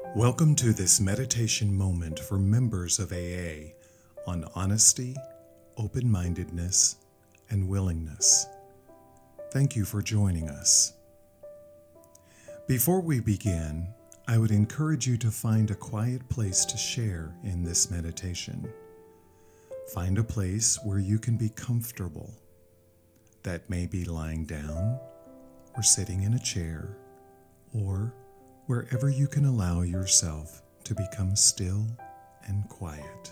Welcome to this meditation moment for members of AA on honesty, open-mindedness, and willingness. Thank you for joining us. Before we begin, I would encourage you to find a quiet place to share in this meditation. Find a place where you can be comfortable. That may be lying down or sitting in a chair, or wherever you can allow yourself to become still and quiet.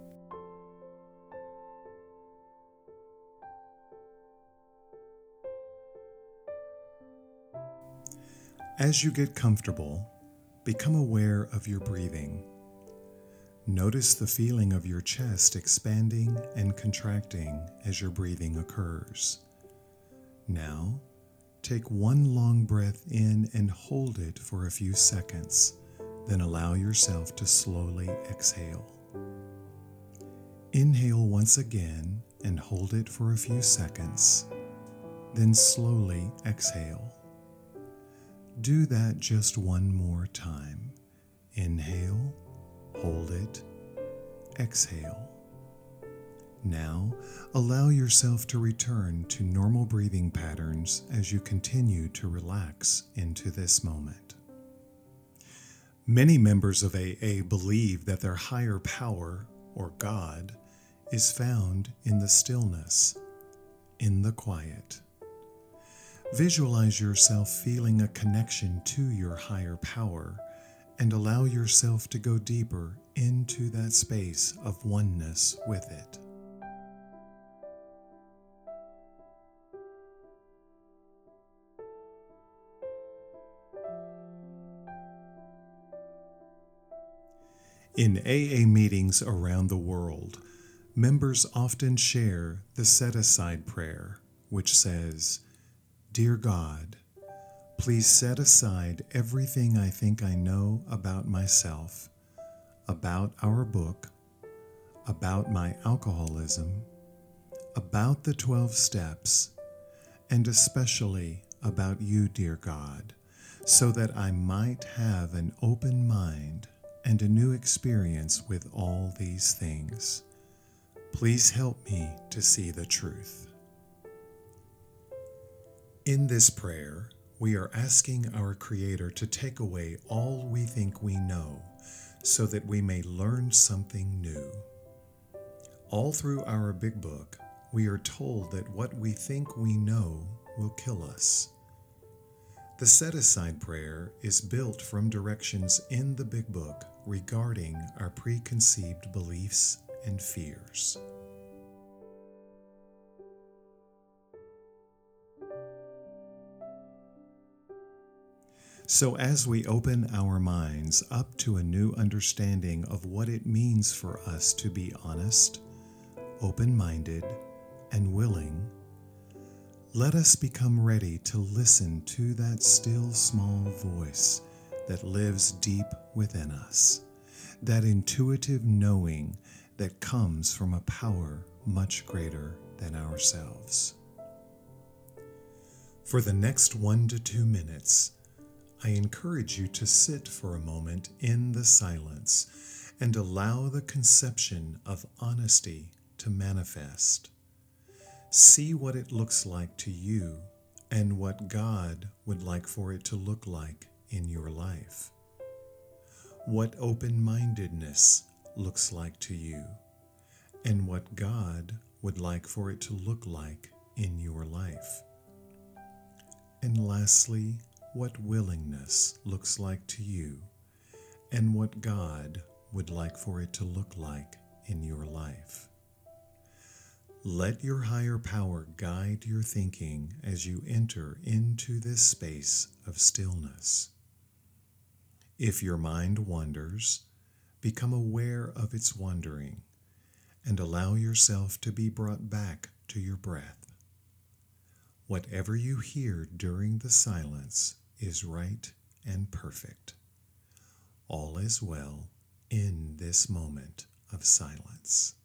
As you get comfortable, become aware of your breathing. Notice the feeling of your chest expanding and contracting as your breathing occurs. Now, take one long breath in and hold it for a few seconds, then allow yourself to slowly exhale. Inhale once again and hold it for a few seconds, then slowly exhale. Do that just one more time. Inhale, hold it, exhale. Now, allow yourself to return to normal breathing patterns as you continue to relax into this moment. Many members of AA believe that their higher power, or God, is found in the stillness, in the quiet. Visualize yourself feeling a connection to your higher power and allow yourself to go deeper into that space of oneness with it. In AA meetings around the world, members often share the set-aside prayer, which says, "Dear God, please set aside everything I think I know about myself, about our book, about my alcoholism, about the 12 steps, and especially about you, dear God, so that I might have an open mind and a new experience with all these things. Please help me to see the truth." In this prayer, we are asking our Creator to take away all we think we know so that we may learn something new. All through our big book, we are told that what we think we know will kill us. The set-aside prayer is built from directions in the big book regarding our preconceived beliefs and fears. So as we open our minds up to a new understanding of what it means for us to be honest, open-minded, and willing, let us become ready to listen to that still small voice that lives deep within us, that intuitive knowing that comes from a power much greater than ourselves. For the next 1 to 2 minutes, I encourage you to sit for a moment in the silence and allow the conception of honesty to manifest. See what it looks like to you and what God would like for it to look like in your life. What open-mindedness looks like to you and what God would like for it to look like in your life. And lastly, what willingness looks like to you and what God would like for it to look like in your life. Let your higher power guide your thinking as you enter into this space of stillness. If your mind wanders, become aware of its wandering and allow yourself to be brought back to your breath. Whatever you hear during the silence is right and perfect. All is well in this moment of silence.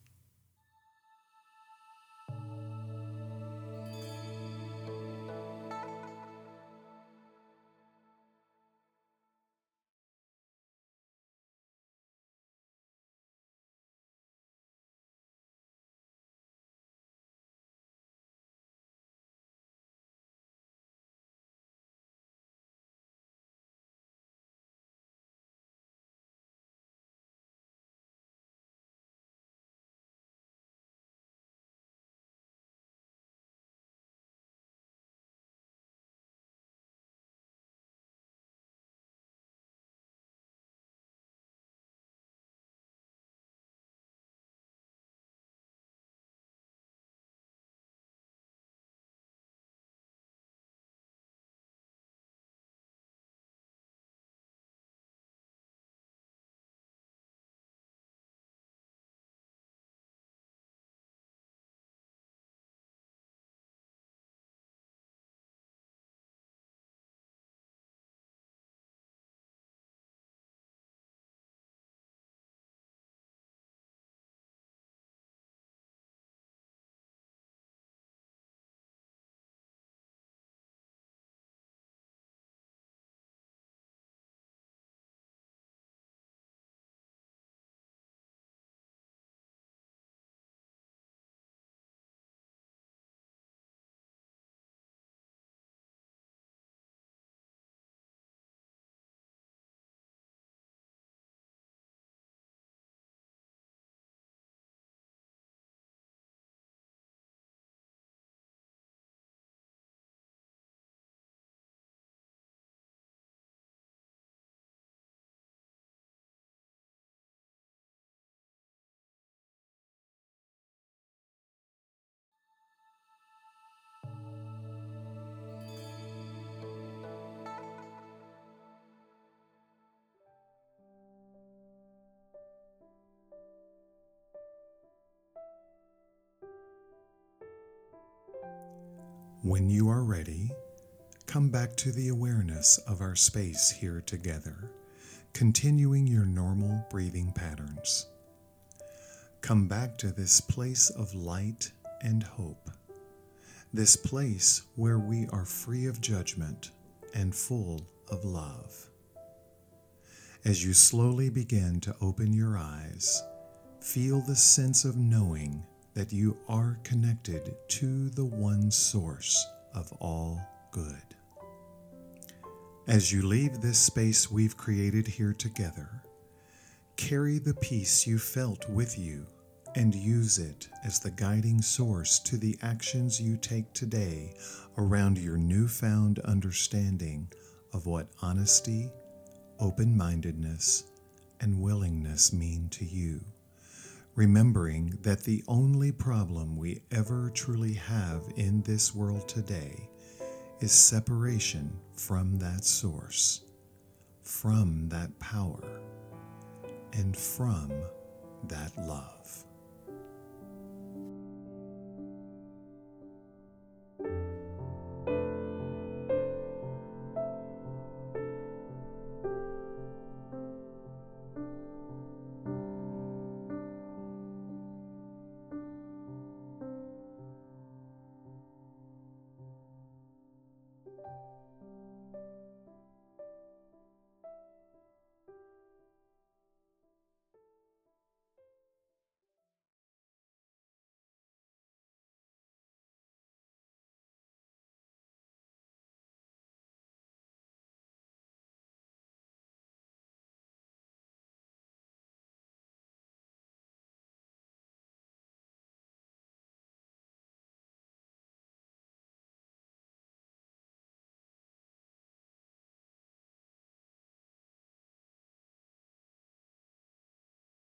When you are ready, come back to the awareness of our space here together, continuing your normal breathing patterns. Come back to this place of light and hope, this place where we are free of judgment and full of love. As you slowly begin to open your eyes, feel the sense of knowing that you are connected to the one source of all good. As you leave this space we've created here together, carry the peace you felt with you and use it as the guiding source to the actions you take today around your newfound understanding of what honesty, open-mindedness, and willingness mean to you, remembering that the only problem we ever truly have in this world today is separation from that source, from that power, and from that love.